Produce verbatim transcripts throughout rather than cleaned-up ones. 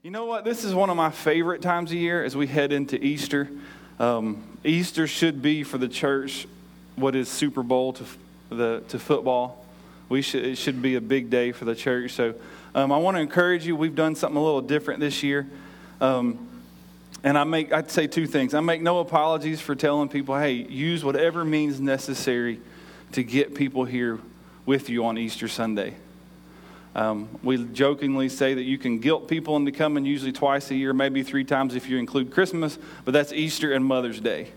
You know what? This is one of my favorite times of year as we head into Easter. Um, Easter should be for the church what is Super Bowl to the to football. We should it should be a big day for the church. So um, I want to encourage you. We've done something a little different this year, um, and I make I'd say two things. I make no apologies for telling people, hey, use whatever means necessary to get people here with you on Easter Sunday. Um, we jokingly say that you can guilt people into coming usually twice a year, maybe three times if you include Christmas, but that's Easter and Mother's Day.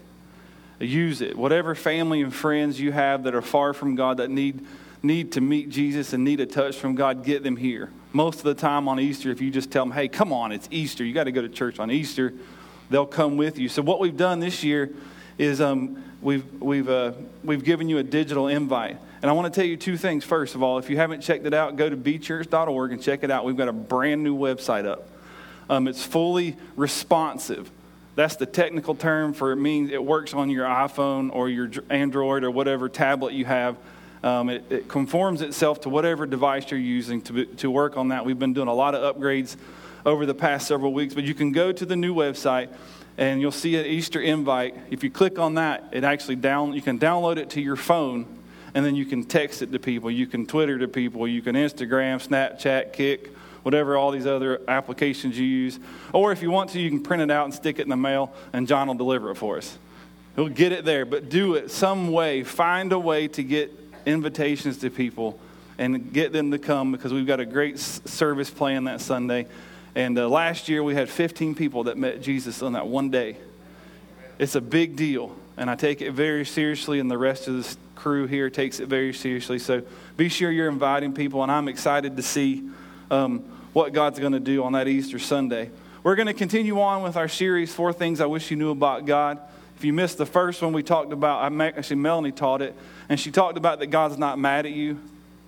Use it. Whatever family and friends you have that are far from God, that need need to meet Jesus and need a touch from God, get them here. Most of the time on Easter, if you just tell them, hey, come on, it's Easter. You got to go to church on Easter. They'll come with you. So what we've done this year is um, we've we've uh, we've given you a digital invite. And I want to tell you two things. First of all, if you haven't checked it out, go to b church dot org and check it out. We've got a brand new website up. Um, it's fully responsive. That's the technical term for it means it works on your iPhone or your Android or whatever tablet you have. Um, it, it conforms itself to whatever device you're using to, to work on that. We've been doing a lot of upgrades over the past several weeks. But you can go to the new website and you'll see an Easter invite. If you click on that, it actually down you can download it to your phone. And then you can text it to people. You can Twitter to people. You can Instagram, Snapchat, Kick, whatever all these other applications you use. Or if you want to, you can print it out and stick it in the mail, and John will deliver it for us. He'll get it there, but do it some way. Find a way to get invitations to people and get them to come, because we've got a great service planned that Sunday. And uh, last year we had fifteen people that met Jesus on that one day. It's a big deal, and I take it very seriously, and the rest of the crew here takes it very seriously. So be sure you're inviting people, and I'm excited to see um, what God's going to do on that Easter Sunday. We're going to continue on with our series, Four Things I Wish You Knew About God. If you missed the first one, we talked about, I actually Melanie taught it, and she talked about that God's not mad at you,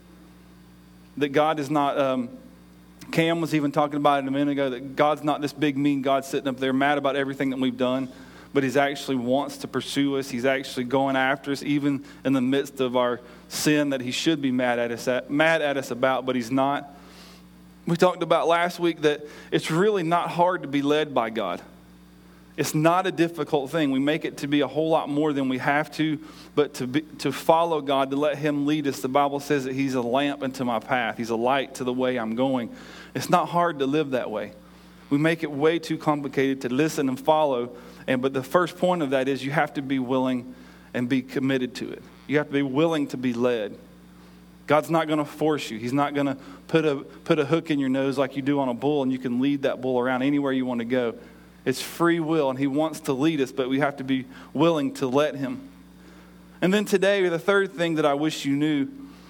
that God is not, um, Cam was even talking about it a minute ago, that God's not this big mean God sitting up there mad about everything that we've done. But He's actually wants to pursue us. He's actually going after us, even in the midst of our sin that He should be mad at us at, mad at us about, but He's not. We talked about last week that it's really not hard to be led by God. It's not a difficult thing. We make it to be a whole lot more than we have to, but to be, to follow God, to let Him lead us. The Bible says that He's a lamp unto my path. He's a light to the way I'm going. It's not hard to live that way. We make it way too complicated to listen and follow. And but the first point of that is you have to be willing and be committed to it. You have to be willing to be led. God's not going to force you. He's not going to put a put a hook in your nose like you do on a bull, and you can lead that bull around anywhere you want to go. It's free will, and He wants to lead us, but we have to be willing to let Him. And then today, the third thing that I wish you knew,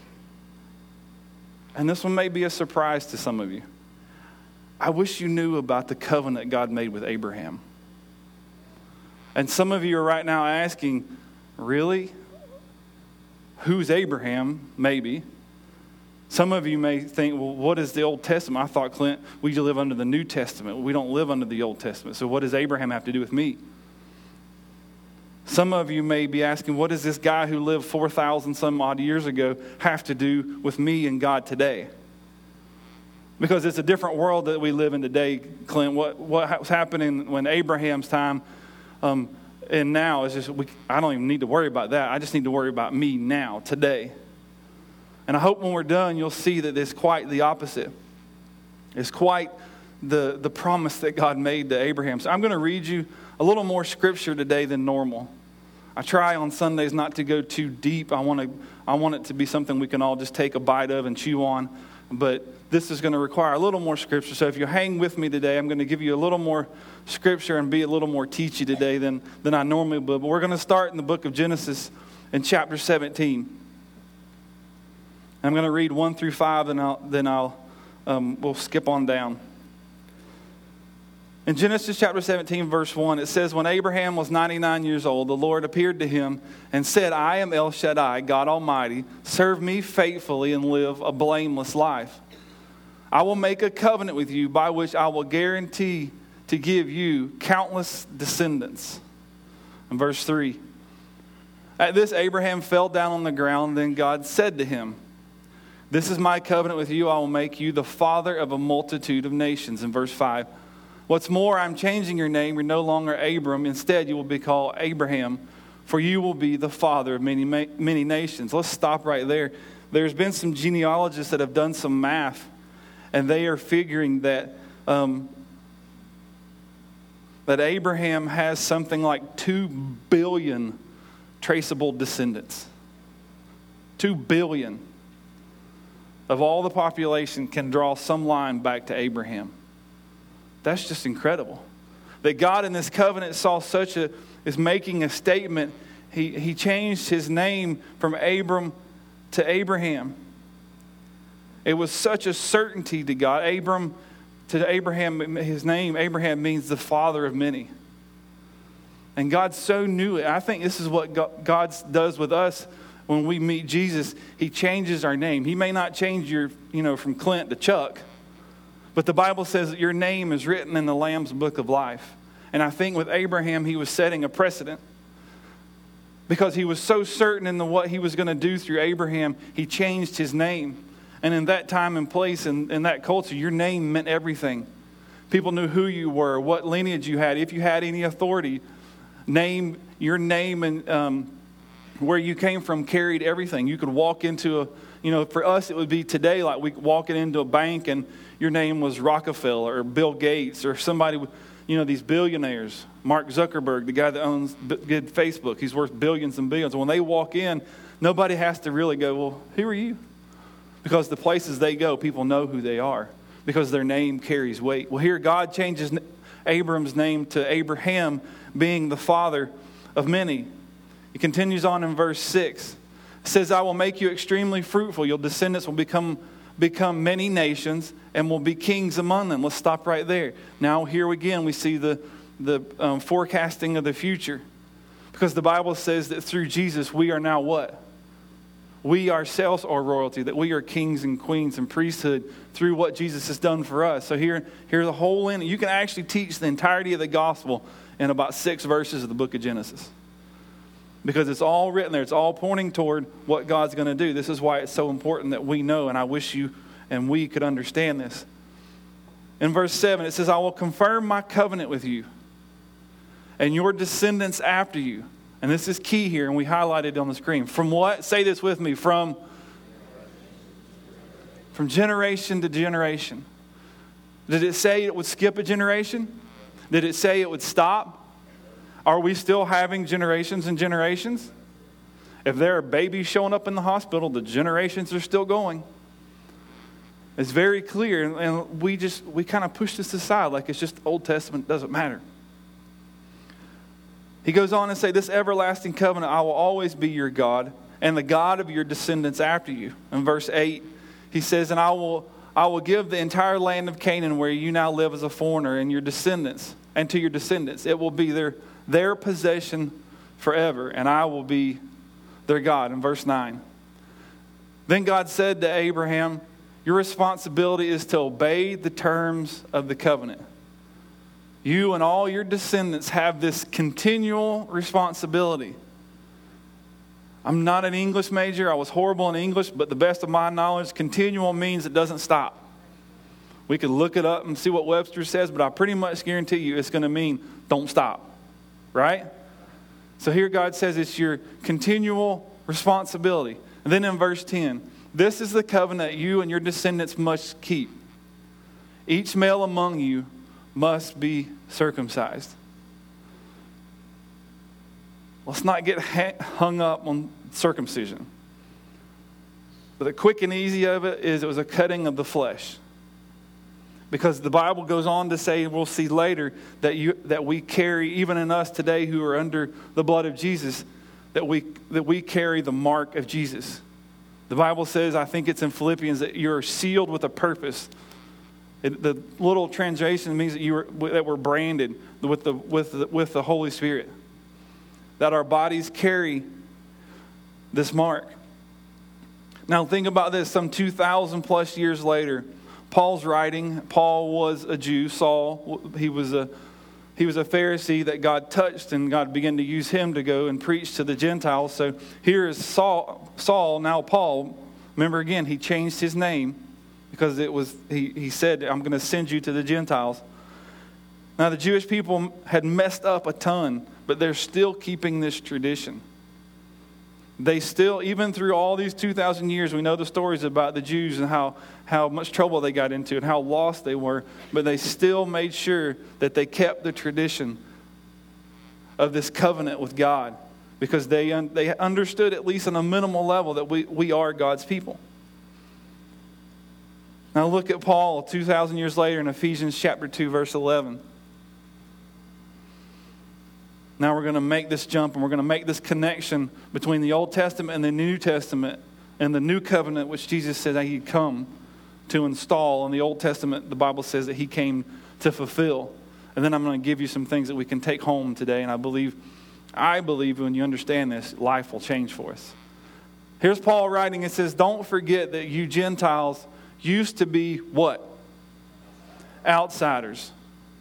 and this one may be a surprise to some of you. I wish you knew about the covenant God made with Abraham. And some of you are right now asking, really? Who's Abraham? Maybe. Some of you may think, well, what is the Old Testament? I thought, Clint, we live under the New Testament. We don't live under the Old Testament. So what does Abraham have to do with me? Some of you may be asking, what does this guy who lived four thousand some odd years ago have to do with me and God today? Because it's a different world that we live in today, Clint. What, what was happening when Abraham's time Um, and now it's just we, I don't even need to worry about that. I just need to worry about me now, today. And I hope when we're done, you'll see that it's quite the opposite. It's quite the, the promise that God made to Abraham. So I'm going to read you a little more scripture today than normal. I try on Sundays not to go too deep. I want to I want it to be something we can all just take a bite of and chew on. But this is going to require a little more scripture. So if you hang with me today, I'm going to give you a little more scripture and be a little more teachy today than, than I normally would. But we're going to start in the book of Genesis in chapter seventeen. I'm going to read one through five, and I'll, then I'll um, we'll skip on down. In Genesis chapter seventeen, verse one, it says, when Abraham was ninety-nine years old, the Lord appeared to him and said, I am El Shaddai, God Almighty. Serve me faithfully and live a blameless life. I will make a covenant with you by which I will guarantee to give you countless descendants. And verse three, at this Abraham fell down on the ground, then God said to him, This is my covenant with you. I will make you the father of a multitude of nations. In verse five. What's more, I'm changing your name. You're no longer Abram. Instead, you will be called Abraham, for you will be the father of many, many nations. Let's stop right there. There's been some genealogists that have done some math, and they are figuring that um, that Abraham has something like two billion traceable descendants. Two billion of all the population can draw some line back to Abraham. That's just incredible. That God in this covenant saw such a, is making a statement. He, he changed his name from Abram to Abraham. It was such a certainty to God. Abram, to Abraham, his name, Abraham means the father of many. And God so knew it. I think this is what God does with us when we meet Jesus. He changes our name. He may not change your, you know, from Clint to Chuck, but the Bible says that your name is written in the Lamb's book of life. And I think with Abraham, he was setting a precedent because he was so certain in the, what he was going to do through Abraham, he changed his name. And in that time and place, and in, in that culture, your name meant everything. People knew who you were, what lineage you had, if you had any authority. Name, your name and um, where you came from carried everything. You could walk into a, you know, for us it would be today like we walking into a bank and your name was Rockefeller or Bill Gates or somebody, you know, these billionaires. Mark Zuckerberg, the guy that owns did Facebook, he's worth billions and billions. When they walk in, nobody has to really go, well, who are you? Because the places they go, people know who they are because their name carries weight. Well, here God changes Abram's name to Abraham, being the father of many. He continues on in verse six. It says, I will make you extremely fruitful. Your descendants will become, become many nations and will be kings among them. Let's stop right there. Now here again we see the, the um, forecasting of the future. Because the Bible says that through Jesus we are now what? We ourselves are royalty, that we are kings and queens and priesthood through what Jesus has done for us. So here, here the whole end, you can actually teach the entirety of the gospel in about six verses of the book of Genesis. Because it's all written there. It's all pointing toward what God's going to do. This is why it's so important that we know, and I wish you and we could understand this. In verse seven, it says, I will confirm my covenant with you and your descendants after you. And this is key here, and we highlighted it on the screen. From what? Say this with me. From, from generation to generation. Did it say it would skip a generation? Did it say it would stop? Are we still having generations and generations? If there are babies showing up in the hospital, the generations are still going. It's very clear, and we just, we kind of push this aside like it's just Old Testament, doesn't matter. He goes on and say, this everlasting covenant, I will always be your God and the God of your descendants after you. In verse eight, he says, and I will I will give the entire land of Canaan where you now live as a foreigner and your descendants, and to your descendants. It will be their, their possession forever, and I will be their God. In verse nine, then God said to Abraham, your responsibility is to obey the terms of the covenant. You and all your descendants have this continual responsibility. I'm not an English major. I was horrible in English, but the best of my knowledge, continual means it doesn't stop. We could look it up and see what Webster says, but I pretty much guarantee you it's going to mean don't stop. Right? So here God says it's your continual responsibility. And then in verse ten, this is the covenant you and your descendants must keep. Each male among you must be circumcised. Let's not get hung up on circumcision. But the quick and easy of it is it was a cutting of the flesh. Because the Bible goes on to say, we'll see later, that you that we carry, even in us today who are under the blood of Jesus, that we that we carry the mark of Jesus. The Bible says, I think it's in Philippians, that you're sealed with a purpose. It, the little translation means that you were that we're branded with the with the, with the Holy Spirit. That our bodies carry this mark. Now think about this. Some two thousand plus years later, Paul's writing. Paul was a Jew. Saul, he was a he was a Pharisee that God touched, and God began to use him to go and preach to the Gentiles. So here is Saul, Saul now Paul, Remember again, he changed his name because it was he, he said, I'm going to send you to the Gentiles. Now the Jewish people had messed up a ton, but they're still keeping this tradition. They still, even through all these two thousand years, we know the stories about the Jews and how, how much trouble they got into and how lost they were. But they still made sure that they kept the tradition of this covenant with God, because they un, they understood, at least on a minimal level, that we, we are God's people. Now look at Paul two thousand years later in Ephesians chapter two, verse eleven. Now we're going to make this jump, and we're going to make this connection between the Old Testament and the New Testament and the New Covenant, which Jesus said that he'd come to install. In the Old Testament, the Bible says that he came to fulfill. And then I'm going to give you some things that we can take home today, and I believe, I believe when you understand this, life will change for us. Here's Paul writing. It says, don't forget that you Gentiles used to be what? Outsiders.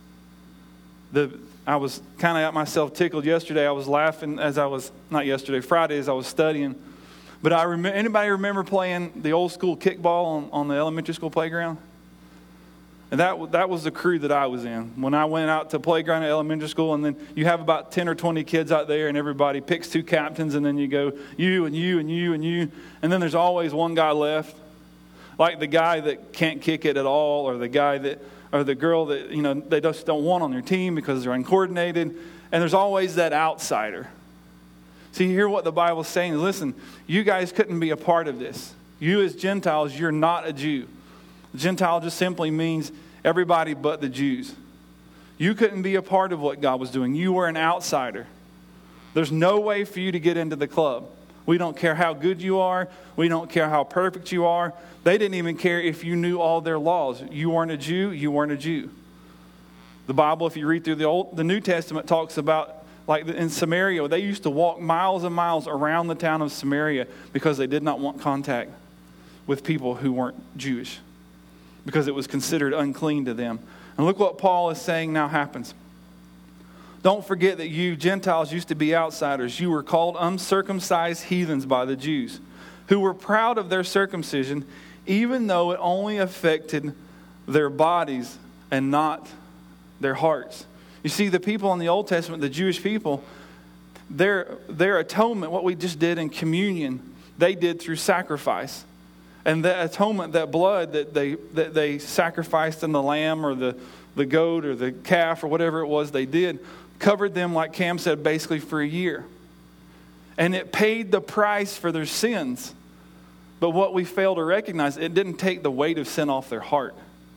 The I was kind of at myself tickled yesterday. I was laughing as I was, not yesterday, Friday as I was studying. But I remember, anybody remember playing the old school kickball on, on the elementary school playground? And that, that was the crew that I was in. When I went out to playground at elementary school, and then you have about ten or twenty kids out there, and everybody picks two captains, and then you go, you and you and you and you. And then there's always one guy left. Like the guy that can't kick it at all, or the guy that... or the girl that, you know, they just don't want on their team because they're uncoordinated. And there's always that outsider. See, you hear what the Bible's saying. Listen, you guys couldn't be a part of this. You as Gentiles, you're not a Jew. Gentile just simply means everybody but the Jews. You couldn't be a part of what God was doing. You were an outsider. There's no way for you to get into the club. We don't care how good you are. We don't care how perfect you are. They didn't even care if you knew all their laws. You weren't a Jew, you weren't a Jew. The Bible, if you read through the Old, the New Testament, talks about, like in Samaria, they used to walk miles and miles around the town of Samaria because they did not want contact with people who weren't Jewish, because it was considered unclean to them. And look what Paul is saying now happens. Don't forget that you Gentiles used to be outsiders. You were called uncircumcised heathens by the Jews, who were proud of their circumcision, even though it only affected their bodies and not their hearts. You see, the people in the Old Testament, the Jewish people, their, their atonement, what we just did in communion, they did through sacrifice. And the atonement, that blood that they that they sacrificed in the lamb or the, the goat or the calf or whatever it was they did, covered them, like Cam said, basically for a year. And it paid the price for their sins. But what we fail to recognize, it didn't take the weight of sin off their heart.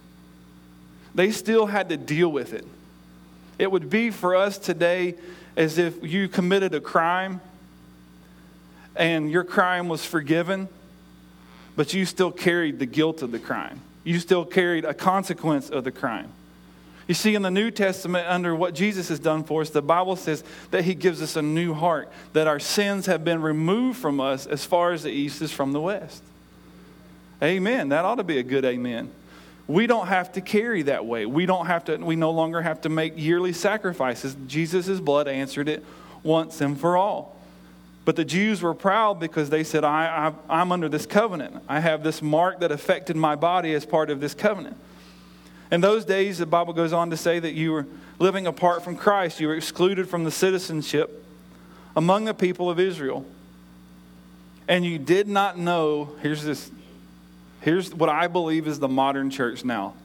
They still had to deal with it. It would be for us today as if you committed a crime and your crime was forgiven, but you still carried the guilt of the crime. You still carried a consequence of the crime. You see, in the New Testament, under what Jesus has done for us, the Bible says that he gives us a new heart, that our sins have been removed from us as far as the east is from the west. Amen. That ought to be a good amen. We don't have to carry that weight. We don't have to. We no longer have to make yearly sacrifices. Jesus' blood answered it once and for all. But the Jews were proud because they said, I, I, I'm under this covenant. I have this mark that affected my body as part of this covenant. In those days, the Bible goes on to say that you were living apart from Christ. You were excluded from the citizenship among the people of Israel. And you did not know, here's this, here's what I believe is the modern church now.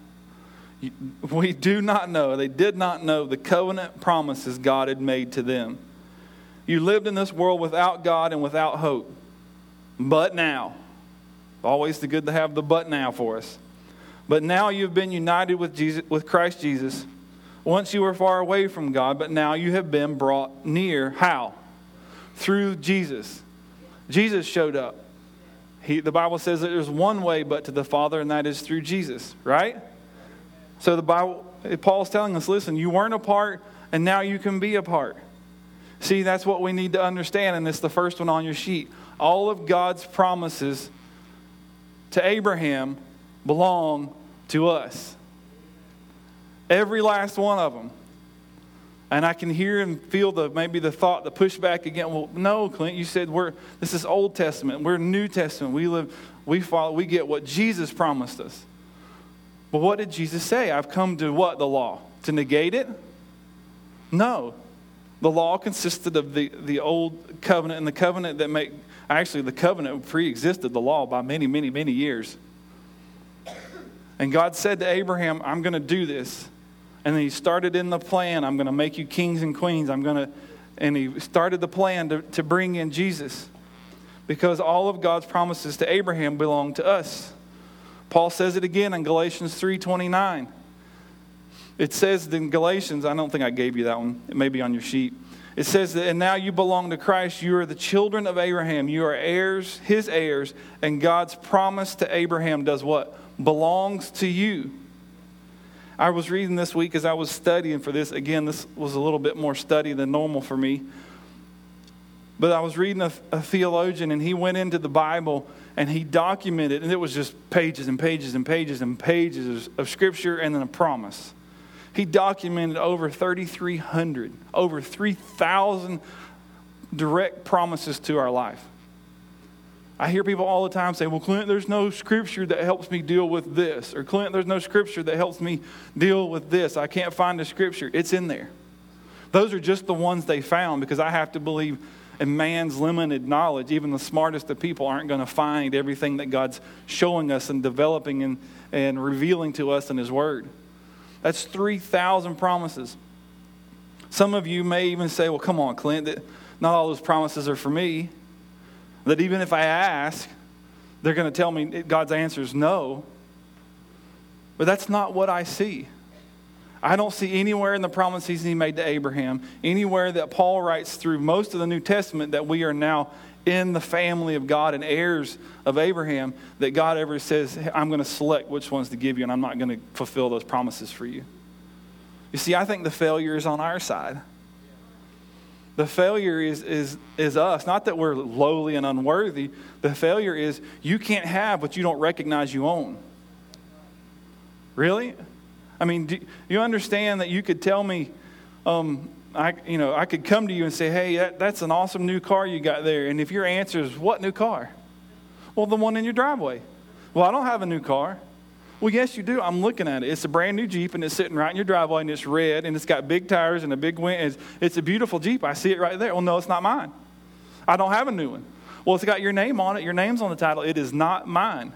We do not know, they did not know the covenant promises God had made to them. You lived in this world without God and without hope. But now, always the good to have the but now for us. But now you've been united with Jesus, with Christ Jesus. Once you were far away from God, but now you have been brought near. How? Through Jesus. Jesus showed up. He, the Bible says that there's one way but to the Father, and that is through Jesus, right? So the Bible, Paul's telling us, listen, you weren't a part, and now you can be a part. See, that's what we need to understand, and it's the first one on your sheet. All of God's promises to Abraham belong to us. Every last one of them. And I can hear and feel the maybe the thought, the pushback again. Well, no, Clint, you said we're this is Old Testament. We're New Testament. We live, we follow, we get what Jesus promised us. But what did Jesus say? I've come to what? The law. To negate it? No. The law consisted of the, the old covenant, and the covenant that make actually the covenant pre-existed the law by many, many, many years. And God said to Abraham, I'm going to do this. And then he started in the plan, I'm going to make you kings and queens. I'm going to, and he started the plan to, to bring in Jesus. Because all of God's promises to Abraham belong to us. Paul says it again in Galatians three twenty-nine. It says in Galatians, I don't think I gave you that one. It may be on your sheet. It says that, and now you belong to Christ. You are the children of Abraham. You are heirs, his heirs. And God's promise to Abraham does what? Belongs to you. I was reading this week as I was studying for this. Again, this was a little bit more study than normal for me. But I was reading a, a theologian, and he went into the Bible, and he documented, and it was just pages and pages and pages and pages of scripture and then a promise. He documented over thirty-three hundred, over three thousand direct promises to our life. I hear people all the time say, well, Clint, there's no scripture that helps me deal with this. Or, Clint, there's no scripture that helps me deal with this. I can't find a scripture. It's in there. Those are just the ones they found, because I have to believe in man's limited knowledge, even the smartest of people aren't going to find everything that God's showing us and developing and, and revealing to us in his word. That's three thousand promises. Some of you may even say, well, come on, Clint, that not all those promises are for me. That even if I ask, they're going to tell me God's answer is no. But that's not what I see. I don't see anywhere in the promises he made to Abraham, anywhere that Paul writes through most of the New Testament, that we are now in the family of God and heirs of Abraham, that God ever says, hey, I'm going to select which ones to give you, and I'm not going to fulfill those promises for you. You see, I think the failure is on our side. The failure is, is, is us. Not that we're lowly and unworthy. The failure is you can't have what you don't recognize you own. Really? I mean, do you understand that you could tell me, um, I, you know, I could come to you and say, hey, that, that's an awesome new car you got there. And if your answer is, what new car? Well, the one in your driveway. Well, I don't have a new car. Well, yes, you do. I'm looking at it. It's a brand new Jeep, and it's sitting right in your driveway, and it's red, and it's got big tires and a big wind. It's, it's a beautiful Jeep. I see it right there. Well, no, it's not mine. I don't have a new one. Well, it's got your name on it. Your name's on the title. It is not mine.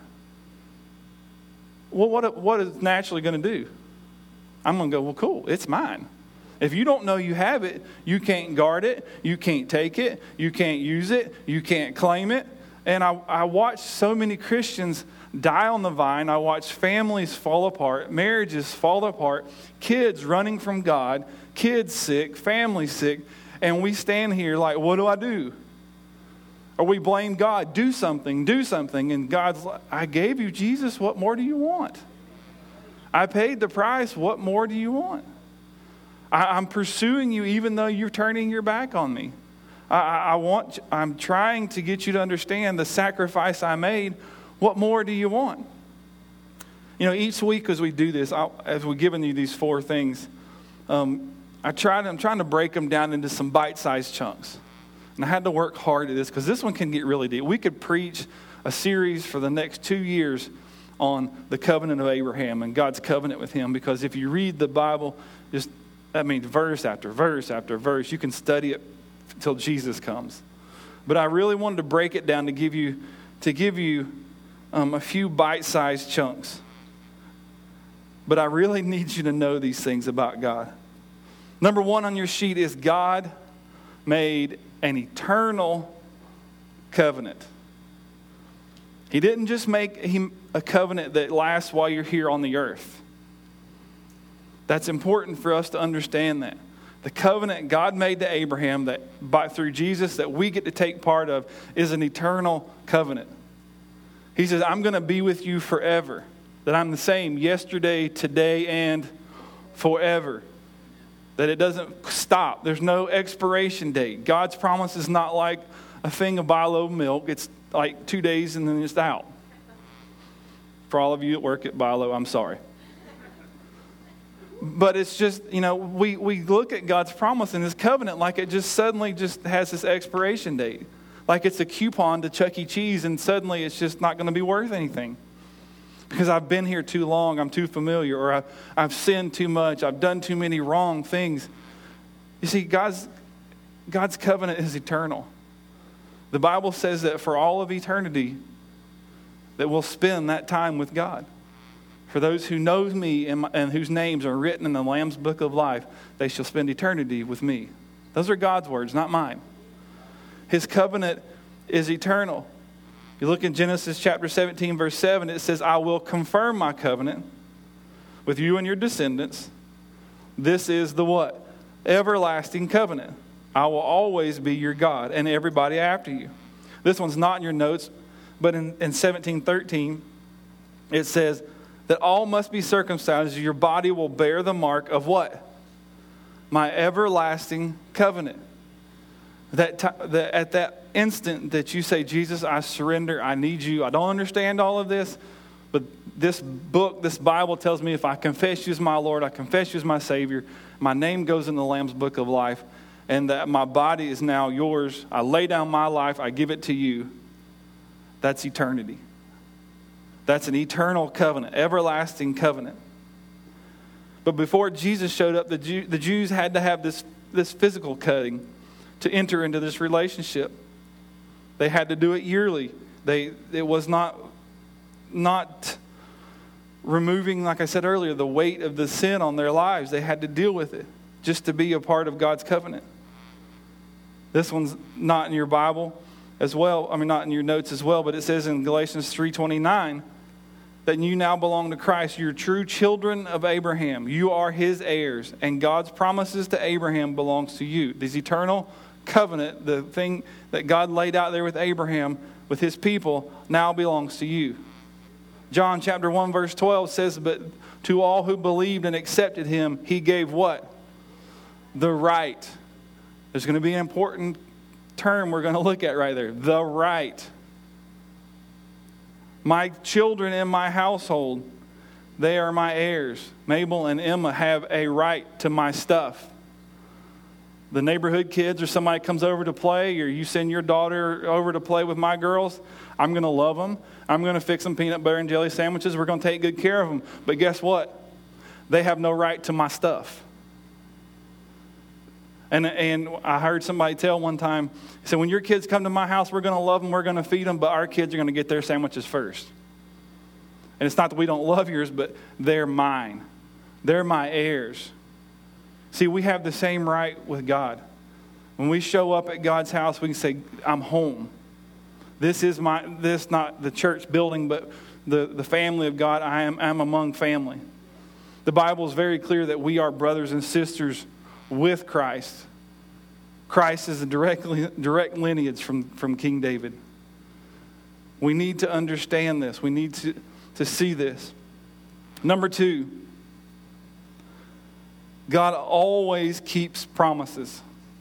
Well, what, what is naturally going to do? I'm going to go, well, cool. It's mine. If you don't know you have it, you can't guard it. You can't take it. You can't use it. You can't claim it. And I, I watch so many Christians die on the vine. I watch families fall apart, marriages fall apart, kids running from God, kids sick, families sick, and we stand here like, what do I do? Or we blame God, do something, do something, and God's like, I gave you Jesus, what more do you want? I paid the price, what more do you want? I, I'm pursuing you even though you're turning your back on me. I, I want, I'm trying to get you to understand the sacrifice I made. What more do you want? You know, each week as we do this, I'll, as we're giving you these four things, um, I tried, I'm trying to break them down into some bite-sized chunks. And I had to work hard at this because this one can get really deep. We could preach a series for the next two years on the covenant of Abraham and God's covenant with him, because if you read the Bible, just, I mean, verse after verse after verse, you can study it until Jesus comes. But I really wanted to break it down to give you, to give you Um, a few bite-sized chunks. But I really need you to know these things about God. Number one on your sheet is God made an eternal covenant. He didn't just make a covenant that lasts while you're here on the earth. That's important for us to understand that. The covenant God made to Abraham that by, through Jesus that we get to take part of is an eternal covenant. He says, I'm going to be with you forever. That I'm the same yesterday, today, and forever. That it doesn't stop. There's no expiration date. God's promise is not like a thing of Bilo milk. It's like two days and then it's out. For all of you that work at Bilo, I'm sorry. But it's just, you know, we, we look at God's promise and His covenant like it just suddenly just has this expiration date. Like it's a coupon to Chuck E. Cheese and suddenly it's just not going to be worth anything. Because I've been here too long, I'm too familiar, or I've, I've sinned too much, I've done too many wrong things. You see, God's, God's covenant is eternal. The Bible says that for all of eternity, that we'll spend that time with God. For those who know me and, my, and whose names are written in the Lamb's book of life, they shall spend eternity with me. Those are God's words, not mine. His covenant is eternal. You look in Genesis chapter seventeen, verse seven, it says, I will confirm my covenant with you and your descendants. This is the what? Everlasting covenant. I will always be your God and everybody after you. This one's not in your notes, but in, in seventeen thirteen, it says, that all must be circumcised, your body will bear the mark of what? My everlasting covenant. That, t- that at that instant that you say, Jesus, I surrender, I need you, I don't understand all of this, but this book, this Bible tells me if I confess you as my Lord, I confess you as my Savior, my name goes in the Lamb's book of life, and that my body is now yours. I lay down my life, I give it to you. That's eternity. That's an eternal covenant, everlasting covenant. But before Jesus showed up, the, Jew, the Jews had to have this, this physical cutting to enter into this relationship. They had to do it yearly. They it was not, not removing, like I said earlier, the weight of the sin on their lives. They had to deal with it just to be a part of God's covenant. This one's not in your Bible as well. I mean, not in your notes as well, but it says in Galatians three twenty-nine, that you now belong to Christ. You're true children of Abraham. You are his heirs. And God's promises to Abraham belongs to you. This eternal covenant, the thing that God laid out there with Abraham, with his people, now belongs to you. John chapter one verse twelve says, but to all who believed and accepted him, he gave what? The right. There's going to be an important term we're going to look at right there. The right. My children in my household, they are my heirs. Mabel and Emma have a right to my stuff. The neighborhood kids or somebody comes over to play, or you send your daughter over to play with my girls, I'm going to love them. I'm going to fix them peanut butter and jelly sandwiches. We're going to take good care of them. But guess what? They have no right to my stuff. And and I heard somebody tell one time, he said, when your kids come to my house, we're going to love them, we're going to feed them, but our kids are going to get their sandwiches first. And it's not that we don't love yours, but they're mine. They're my heirs. See, we have the same right with God. When we show up at God's house, we can say, I'm home. This is my, this not the church building, but the, the family of God. I am I'm among family. The Bible is very clear that we are brothers and sisters with Christ. Christ is a direct, direct lineage from, from King David. We need to understand this. We need to, to see this. Number two, God always keeps promises.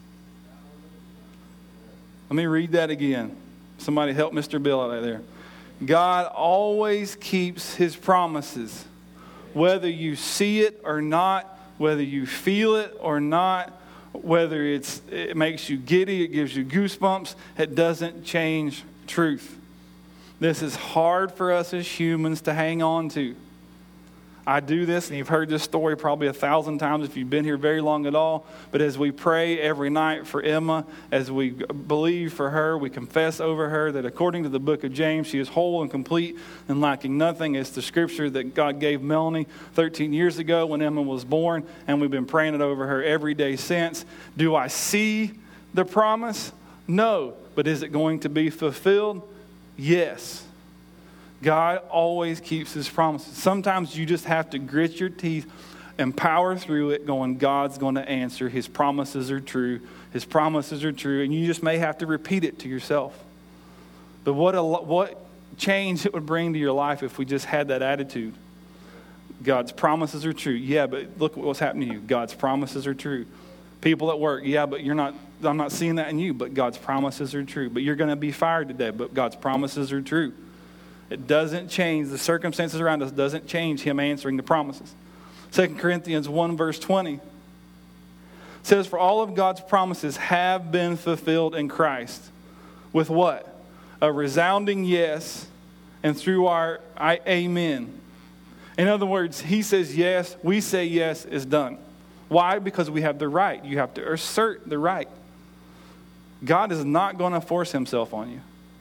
Let me read that again. Somebody help Mister Bill out there. God always keeps his promises. Whether you see it or not, whether you feel it or not, whether it's it makes you giddy, it gives you goosebumps, it doesn't change truth. This is hard for us as humans to hang on to. I do this, and you've heard this story probably a thousand times if you've been here very long at all. But as we pray every night for Emma, as we believe for her, we confess over her that according to the book of James, she is whole and complete and lacking nothing. It's the scripture that God gave Melanie thirteen years ago when Emma was born, and we've been praying it over her every day since. Do I see the promise? No. But is it going to be fulfilled? Yes. God always keeps his promises. Sometimes you just have to grit your teeth and power through it going, God's going to answer. His promises are true. His promises are true. And you just may have to repeat it to yourself. But what a, what change it would bring to your life if we just had that attitude. God's promises are true. Yeah, but look what's happening to you. God's promises are true. People at work, yeah, but you're not, I'm not seeing that in you, but God's promises are true. But you're going to be fired today, but God's promises are true. It doesn't change. The circumstances around us doesn't change him answering the promises. Second Corinthians one verse twenty says, for all of God's promises have been fulfilled in Christ. With what? A resounding yes, and through our I, amen. In other words, he says yes, we say yes, it's done. Why? Because we have the right. You have to assert the right. God is not going to force himself on you.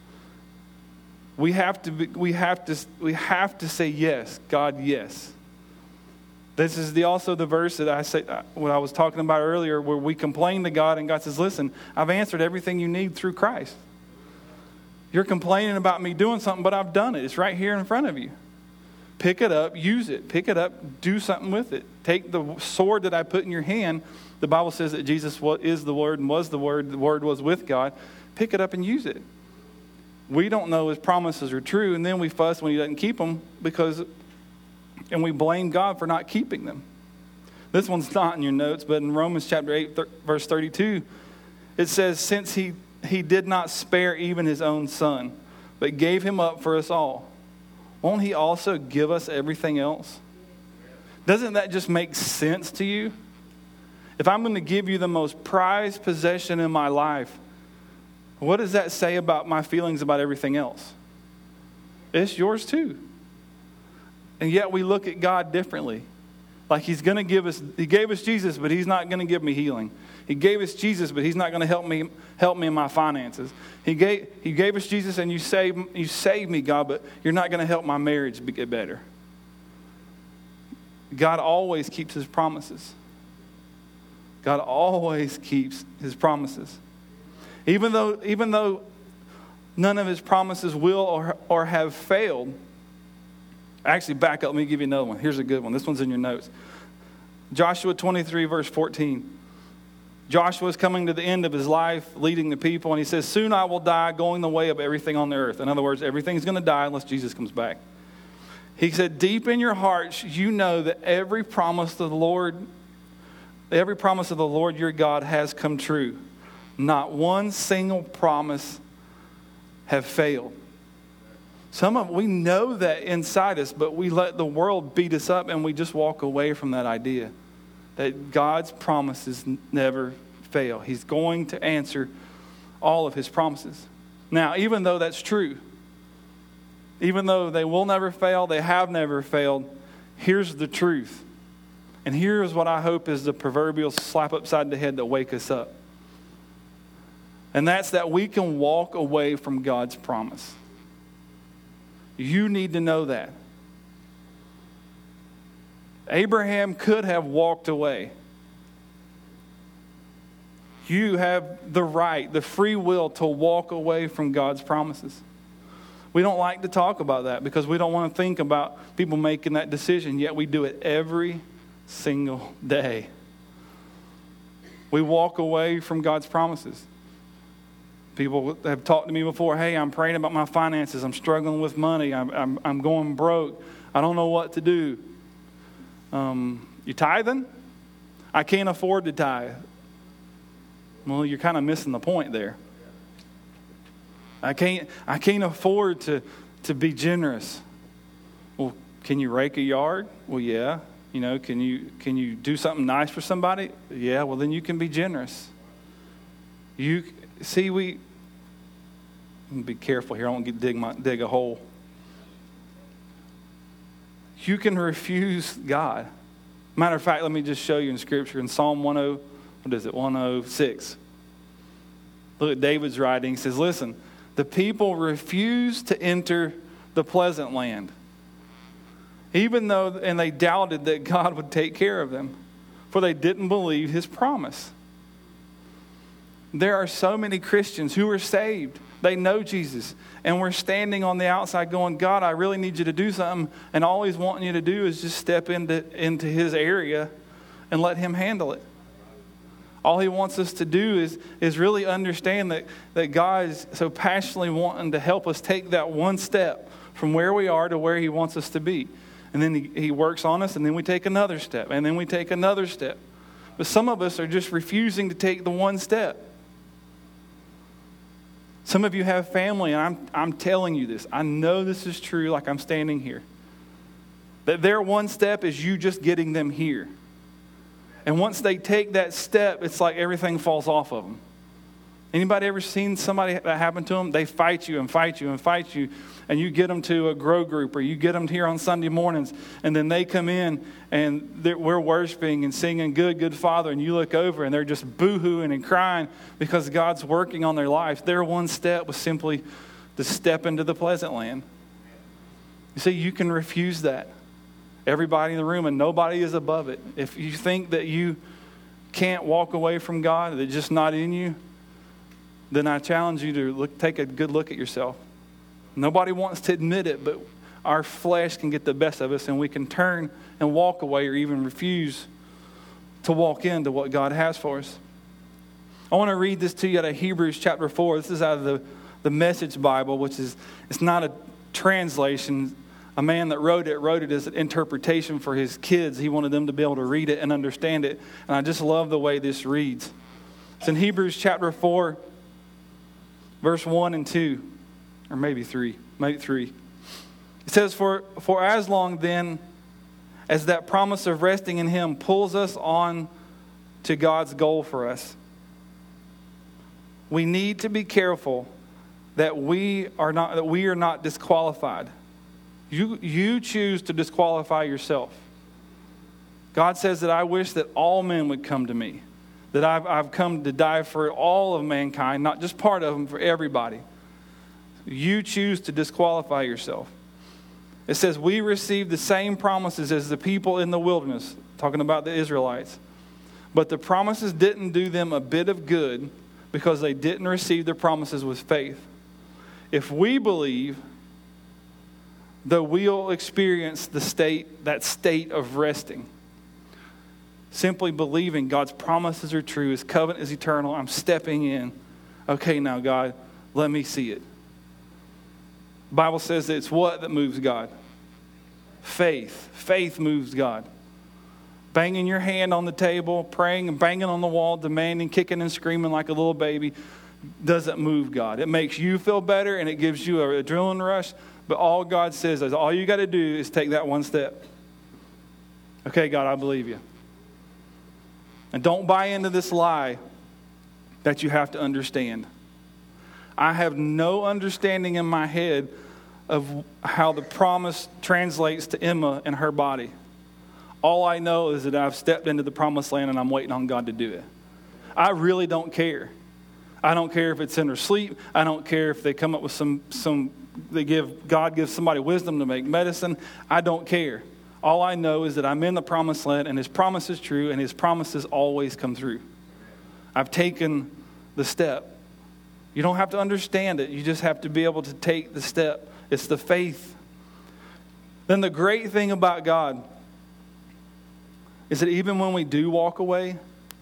We have to be, we have to we have to say yes, God, yes. This is the also the verse that I say what I was talking about earlier, where we complain to God and God says, listen, I've answered everything you need through Christ. You're complaining about me doing something, but I've done it. It's right here in front of you. Pick it up, use it. Pick it up, do something with it. Take the sword that I put in your hand. The Bible says that Jesus is the Word and was the Word. The Word was with God. Pick it up and use it. We don't know his promises are true, and then we fuss when he doesn't keep them because, and we blame God for not keeping them. This one's not in your notes, but in Romans chapter eight, th- verse thirty-two, it says, since he, he did not spare even his own son, but gave him up for us all, won't he also give us everything else? Doesn't that just make sense to you? If I'm going to give you the most prized possession in my life, what does that say about my feelings about everything else? It's yours too. And yet we look at God differently. Like he's going to give us, he gave us Jesus, but he's not going to give me healing. He gave us Jesus, but he's not going to help me help me in my finances. He gave he gave us Jesus, and you save you saved me, God, but you're not going to help my marriage get better. God always keeps his promises. God always keeps his promises. Even though even though none of his promises will or or have failed. Actually, back up. Let me give you another one. Here's a good one. This one's in your notes. Joshua twenty-three, verse fourteen. Joshua is coming to the end of his life, leading the people, and he says, soon I will die, going the way of everything on the earth. In other words, everything's going to die unless Jesus comes back. He said, deep in your hearts, you know that every promise of the Lord, every promise of the Lord your God has come true. Not one single promise have failed. Some of we know that inside us, but we let the world beat us up and we just walk away from that idea that God's promises never fail. He's going to answer all of his promises. Now, even though that's true, even though they will never fail, they have never failed, here's the truth. And here's what I hope is the proverbial slap upside the head that wake us up. And that's that we can walk away from God's promise. You need to know that. Abraham could have walked away. You have the right, the free will to walk away from God's promises. We don't like to talk about that because we don't want to think about people making that decision, yet we do it every single day. We walk away from God's promises. People have talked to me before, hey, I'm praying about my finances. I'm struggling with money. I'm, I'm, I'm going broke. I don't know what to do. Um, you tithing? I can't afford to tithe. Well, you're kind of missing the point there. I can't I can't afford to, to be generous. Well, can you rake a yard? Well, yeah. You know, can you can you do something nice for somebody? Yeah, well then you can be generous. You see, we be careful here. I don't get dig my dig a hole. You can refuse God. Matter of fact, let me just show you in Scripture in Psalm one oh, what is it, one oh six. Look at David's writing. He says, listen, the people refused to enter the pleasant land, even though, and they doubted that God would take care of them, for they didn't believe his promise. There are so many Christians who are saved. They know Jesus. And we're standing on the outside going, God, I really need you to do something. And all he's wanting you to do is just step into, into his area and let him handle it. All he wants us to do is, is really understand that, that God is so passionately wanting to help us take that one step from where we are to where he wants us to be. And then he, he works on us, and then we take another step, and then we take another step. But some of us are just refusing to take the one step. Some of you have family, and I'm I'm telling you this. I know this is true like I'm standing here. That their one step is you just getting them here. And once they take that step, it's like everything falls off of them. Anybody ever seen somebody that happen to them? They fight you and fight you and fight you, and you get them to a grow group, or you get them here on Sunday mornings, and then they come in and we're worshiping and singing "Good, Good Father," and you look over and they're just boo-hooing and crying because God's working on their lives. Their one step was simply to step into the pleasant land. You see, you can refuse that. Everybody in the room, and nobody is above it. If you think that you can't walk away from God, that it's just not in you, then I challenge you to look, take a good look at yourself. Nobody wants to admit it, but our flesh can get the best of us, and we can turn and walk away or even refuse to walk into what God has for us. I want to read this to you out of Hebrews chapter four. This is out of the, the Message Bible, which is, it's not a translation. A man that wrote it wrote it as an interpretation for his kids. He wanted them to be able to read it and understand it. And I just love the way this reads. It's in Hebrews chapter four, verse one and two, or maybe three, maybe three. It says, for, for as long then as that promise of resting in him pulls us on to God's goal for us, we need to be careful that we are not, that we are not disqualified. You, you choose to disqualify yourself. God says that I wish that all men would come to me, that I've, I've come to die for all of mankind, not just part of them, for everybody. You choose to disqualify yourself. It says, we received the same promises as the people in the wilderness, talking about the Israelites. But the promises didn't do them a bit of good because they didn't receive the promises with faith. If we believe, though we'll experience the state, that state of resting. Simply believing God's promises are true, His covenant is eternal. I'm stepping in. Okay, now God, let me see it. The Bible says that it's what that moves God? Faith. Faith moves God. Banging your hand on the table, praying and banging on the wall, demanding, kicking and screaming like a little baby doesn't move God. It makes you feel better and it gives you an adrenaline rush. But all God says is all you got to do is take that one step. Okay, God, I believe you. And don't buy into this lie that you have to understand. I have no understanding in my head of how the promise translates to Emma and her body. All I know is that I've stepped into the promised land and I'm waiting on God to do it. I really don't care. I don't care if it's in her sleep. I don't care if they come up with some, some they give, God gives somebody wisdom to make medicine. I don't care. All I know is that I'm in the promised land and His promise is true and His promises always come through. I've taken the step. You don't have to understand it. You just have to be able to take the step. It's the faith. Then the great thing about God is that even when we do walk away,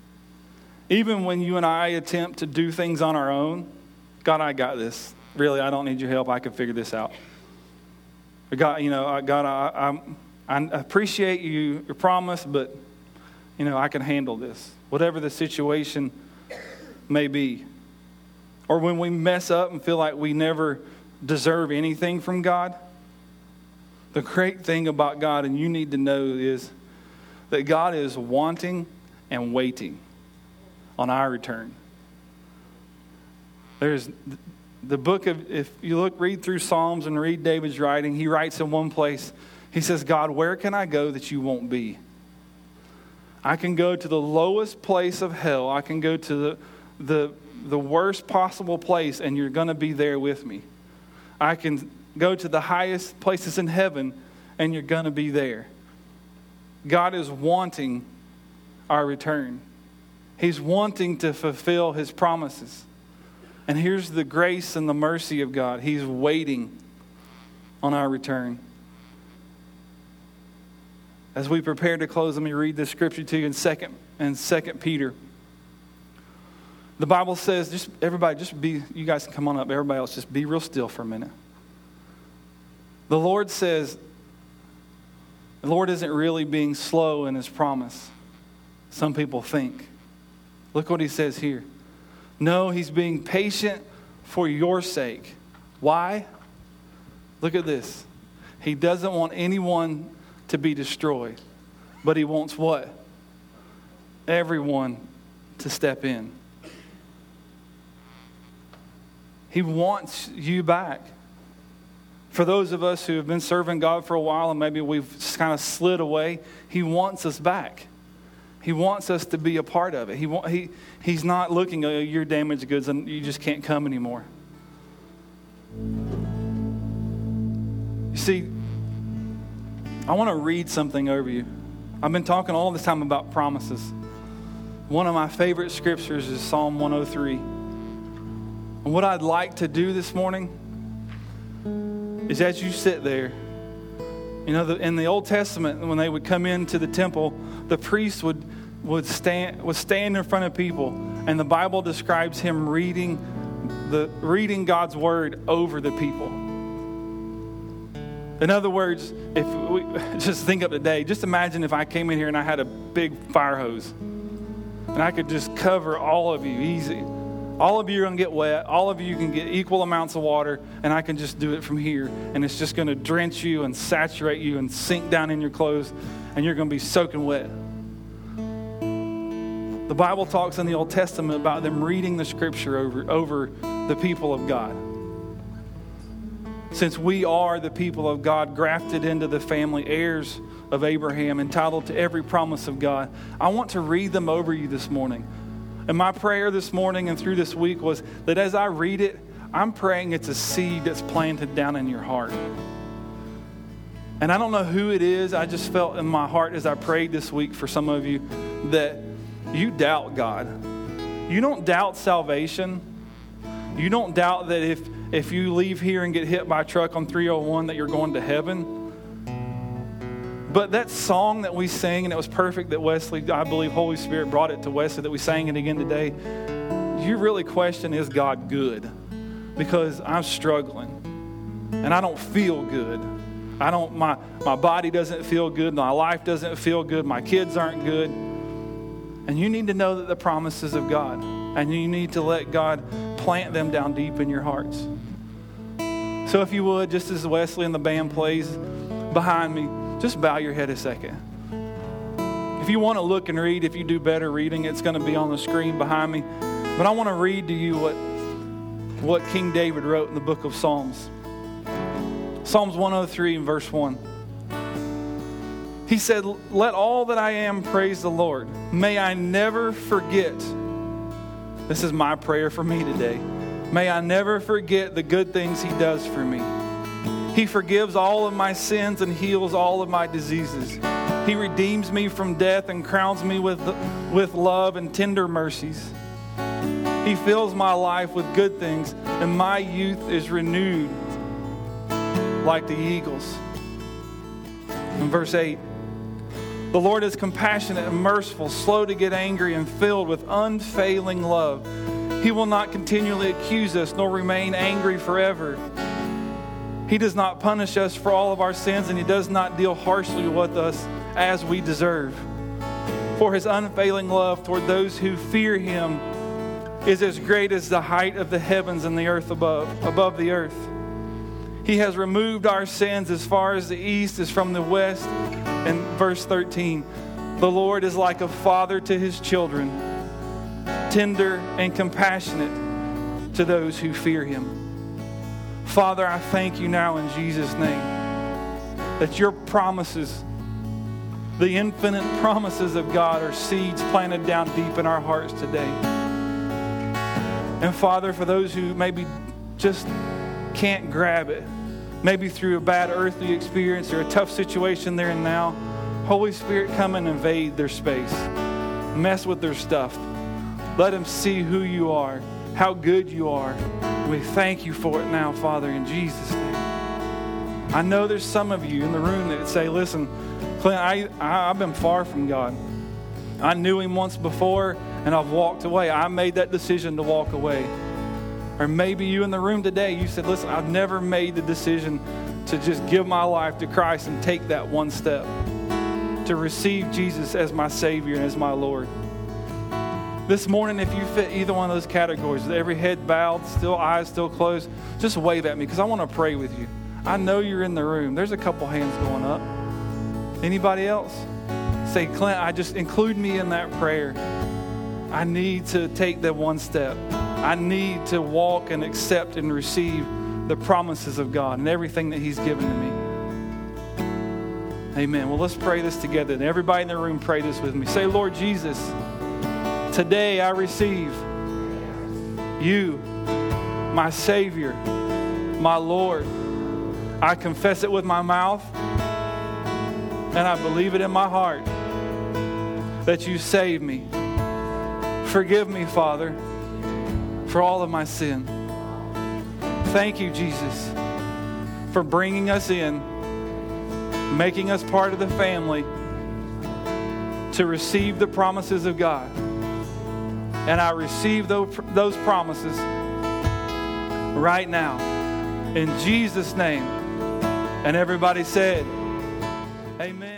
even when you and I attempt to do things on our own, God, I got this. Really, I don't need your help. I can figure this out. God, you know, God, I, I, I appreciate you, your promise, but, you know, I can handle this. Whatever the situation may be. Or when we mess up and feel like we never deserve anything from God, the great thing about God, and you need to know, is that God is wanting and waiting on our return. There's the book of, if you look, read through Psalms and read David's writing, he writes in one place, he says, God, where can I go that you won't be? I can go to the lowest place of hell. I can go to the the, the worst possible place, and you're going to be there with me. I can go to the highest places in heaven, and you're going to be there. God is wanting our return. He's wanting to fulfill His promises. And here's the grace and the mercy of God. He's waiting on our return. As we prepare to close, let me read this scripture to you in second and Second Peter. The Bible says, just everybody, just be, you guys can come on up. Everybody else, just be real still for a minute. The Lord says, the Lord isn't really being slow in His promise. Some people think. Look what He says here. No, He's being patient for your sake. Why? Look at this. He doesn't want anyone to be destroyed. But he wants what? Everyone to step in. He wants you back. For those of us who have been serving God for a while and maybe we've just kind of slid away, he wants us back. He wants us to be a part of it. He want, he He's not looking at your damaged goods and you just can't come anymore. You see, I want to read something over you. I've been talking all this time about promises. One of my favorite scriptures is Psalm one oh three. And what I'd like to do this morning is as you sit there, you know, the, in the Old Testament, when they would come into the temple, the priest would would stand would stand in front of people, and the Bible describes him reading the reading God's word over the people. In other words, if we just think of today, just imagine if I came in here and I had a big fire hose, and I could just cover all of you easy. All of you are going to get wet. All of you can get equal amounts of water, and I can just do it from here. And it's just going to drench you and saturate you and sink down in your clothes, and you're going to be soaking wet. The Bible talks in the Old Testament about them reading the scripture over, over the people of God. Since we are the people of God, grafted into the family, heirs of Abraham, entitled to every promise of God, I want to read them over you this morning. And my prayer this morning and through this week was that as I read it, I'm praying it's a seed that's planted down in your heart. And I don't know who it is. I just felt in my heart as I prayed this week for some of you that you doubt God. You don't doubt salvation. You don't doubt that if, if you leave here and get hit by a truck on three oh one that you're going to heaven. But that song that we sang, and it was perfect that Wesley, I believe Holy Spirit brought it to Wesley, that we sang it again today. You really question, is God good? Because I'm struggling and I don't feel good. I don't, my, my body doesn't feel good. My life doesn't feel good. My kids aren't good. And you need to know that the promises of God, and you need to let God plant them down deep in your hearts. So if you would, just as Wesley and the band plays behind me, just bow your head a second. If you want to look and read, if you do better reading, it's going to be on the screen behind me. But I want to read to you what, what King David wrote in the book of Psalms. Psalms one oh three and verse one. He said, "Let all that I am praise the Lord. May I never forget." This is my prayer for me today. May I never forget the good things He does for me. He forgives all of my sins and heals all of my diseases. He redeems me from death and crowns me with, with love and tender mercies. He fills my life with good things, and my youth is renewed like the eagles. In verse eight, the Lord is compassionate and merciful, slow to get angry, and filled with unfailing love. He will not continually accuse us, nor remain angry forever. He does not punish us for all of our sins, and He does not deal harshly with us as we deserve. For His unfailing love toward those who fear Him is as great as the height of the heavens and the earth above, above the earth. He has removed our sins as far as the east is from the west. And verse thirteen, the Lord is like a father to His children, tender and compassionate to those who fear Him. Father, I thank You now in Jesus' name that Your promises, the infinite promises of God, are seeds planted down deep in our hearts today. And Father, for those who maybe just can't grab it, maybe through a bad earthly experience or a tough situation they're in now, Holy Spirit, come and invade their space. Mess with their stuff. Let them see who You are, how good You are. We thank You for it now, Father, in Jesus' name. I know there's some of you in the room that would say, listen, Clint, I, I, I've been far from God. I knew Him once before, and I've walked away. I made that decision to walk away. Or maybe you in the room today, you said, listen, I've never made the decision to just give my life to Christ and take that one step, to receive Jesus as my Savior and as my Lord. This morning, if you fit either one of those categories, with every head bowed, still eyes still closed, just wave at me because I want to pray with you. I know you're in the room. There's a couple hands going up. Anybody else? Say, Clint, I just include me in that prayer. I need to take that one step. I need to walk and accept and receive the promises of God and everything that He's given to me. Amen. Well, let's pray this together. And everybody in the room, pray this with me. Say, Lord Jesus, today I receive you, my Savior, my Lord. I confess it with my mouth, and I believe it in my heart that you saved me. Forgive me, Father, for all of my sin. Thank you, Jesus, for bringing us in, making us part of the family to receive the promises of God. And I receive those, those promises right now. In Jesus' name. And everybody said, amen.